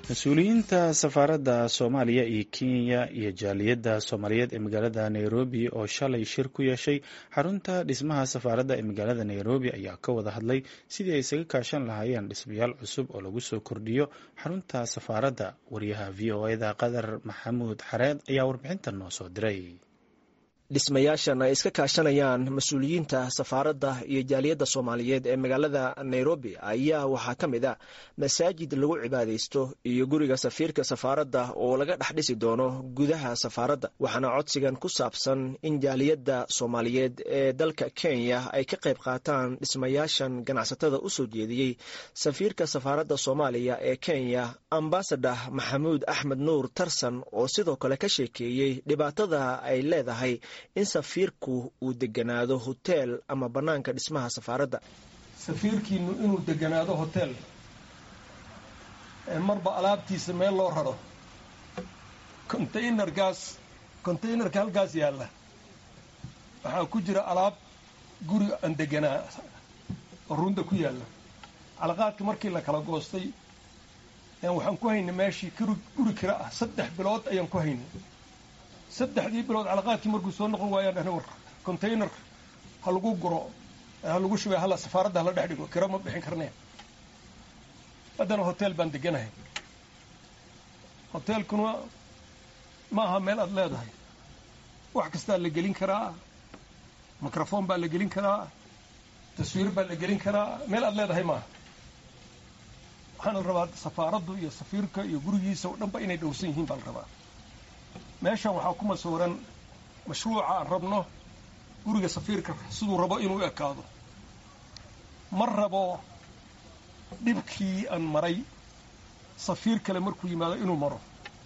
mas-uuliyiinta safaaradda Soomaaliya iyo Kenya iyo jaaliyadda Soomaaliyeed ee magaalada Nairobi oo shalay shir ku yeeshay xarunta dhismaha safaaradda ee magaalada Nairobi ayaa ka wada hadlay sidii ay isaga kaashan lahaayeen dhismayaal cusub oo lagu soo kordhiyo xarunta safaaradda. Wariyaha VOA-da Qadar Maxamuud Xareed ayaa warbixintan noo soo diray. dhismayaashan ay iska kaashanayaan mas-uuliyiinta safaaradda iyo jaaliyadda Soomaaliyeed ee magaalada Nairobi ayaa waxaa ka mid ah masaajid lagu cibaadaysto iyo guriga safiirka safaaradda oo laga dhex dhisi doono gudaha safaaradda. waxaana codsigan ku saabsan in jaaliyadda Soomaaliyeed ee dalka Kenya ay ka qayb qaataan dhismayaashan ganacsatada u soo jeediyey safiirka safaaradda Soomaaliya ee Kenya Ambassador Maxamuud Axmed Nuur Tarsan oo sidoo kale ka sheekeeyey dhibaatada ay leedahay in safiirku uu deganaado hotel ama banaanka dhismaha safaaradda. safiirkiinu inuu deganaado hotel marba alaabtiisa meel loo raro containerka halkaas yaalla waxaa ku jira alaab guri aan deganaa oo runda ku yaalla. calaqaadka markii la kala goostay waxaan ku haynay meeshii guri kira ah 3 bilood ayaan ku haynay. 3 bilood calaqaadkii markuu soo noqon waayaan dhahna war container ha lagu guro ha lagu shubay hala safaaradda la dhex dhigo kira ma bixin karneen. haddana hotel baan deganahay. hotelkuna ma aha meel aad leedahay, wax kastaa la gelin karaa, mikrofon baa la gelin karaa, taswiir baa la gelin karaa, meel aad leedahay maaha. waxaana la rabaa safaaraddu iyo safiirka iyo gurigiisa oo dhanba inay dhowsan yihiin baa la rabaa. meeshan waxaa ku masuuran mashruuca aan rabno guriga safiirka siduu rabo inuu ekaado. ma rabo dhibkii aan maray safiir kale markuu yimaado inuu maro.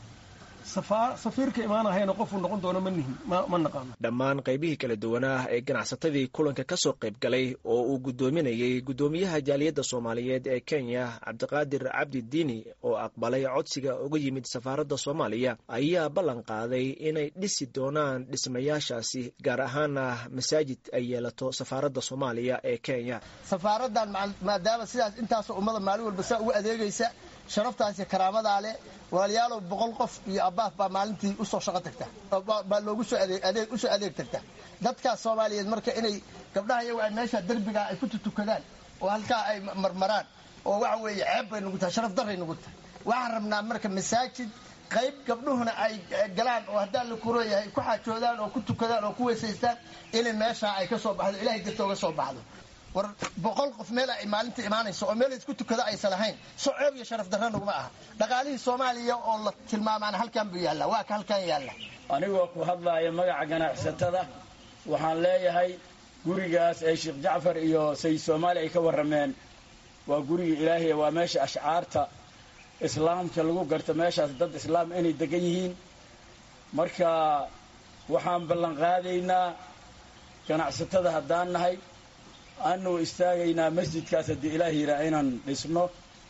safiirka imaanahayna qofuu noqon doono ma naqaano. dhammaan qaybihii kala duwanaa ee ganacsatadii kulanka ka soo qayb galay oo uu guddoominayay guddoomiyaha jaaliyadda Soomaaliyeed ee Kenya Cabdiqaadir Cabdi Diini oo aqbalay codsiga uga yimid safaaradda Soomaaliya ayaa ballan qaaday inay dhisi doonaan dhismayaashaasi gaar ahaana masaajid ay yeelato safaaradda Soomaaliya ee Kenya. safaaraddan maadaama sidaas intaasoo ummada maalin walba saa ugu adeegaysa sharaftaasi karaamadaa leh walaalayaalow 100 qof iyo abbaaf baa maalintii u soo shaqo tagta baa loogu soo adeeg tagta. dadka Soomaaliyeed marka inay gabdhaha iyagu ay meesha darbiga ay ku tukadaan oo halkaa ay marmaraan oo waxa weeye ceeb bay nagu tahay, sharaf darray nagu tahay. waxaan rabnaa marka masaajid qayb gabdhuhuna ay galaan oo haddaan la kuroyahay ku xaajoodaan oo ku tukadaan oo ku weysaystaan inay meesha ay ka soo baxdo ilaahay dadka uga soo baxdo. war 100 qof meel ay maalinta imaanayso oo meel isku tukada aysan lahayn soo ceeb iyo sharaf darro naguma aha. dhaqaalihii Soomaaliya oo la tilmaamaan halkan buu yaalla, waa ka halkan yaalla. anigoo ku hadlaaya magaca ganacsatada waxaan leeyahay gurigaas ay Sheekh Jacfar iyo Sayid Soomaali ay ka warrameen waa guriga Ilaahay, waa meesha ashcaarta islaamka lagu garto, meeshaas dad islaam inay degan yihiin. marka waxaan ballan qaadaynaa ganacsatada haddaan nahay aanu istaagaynaa masjidkaas haddii Ilaahay yidhaa inaan dhisno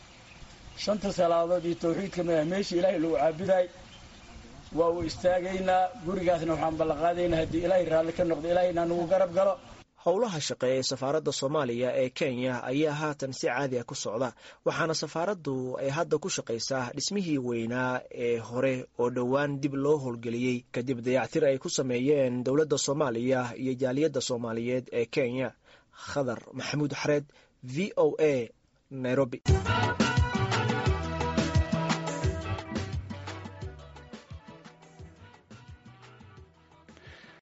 5 salaadood iyo tawxiidka meeshii Ilaahay lagu caabuday waa u istaagaynaa. gurigaasna waxaan ballan qaadaynaa haddii Ilaahay raalli ka noqdo Ilaahayna nagu garab galo. howlaha shaqeeya ee safaaradda Soomaaliya ee Kenya ayaa haatan si caadi ah ku socda, waxaana safaaraddu ay hadda ku shaqaysaa dhismihii weynaa ee hore oo dhowaan dib loo howlgeliyey kadib dayactir ay ku sameeyeen dowladda Soomaaliya iyo jaaliyadda Soomaaliyeed ee Kenya. Qadar Maxamuud Xareed, VOA, Nairobi.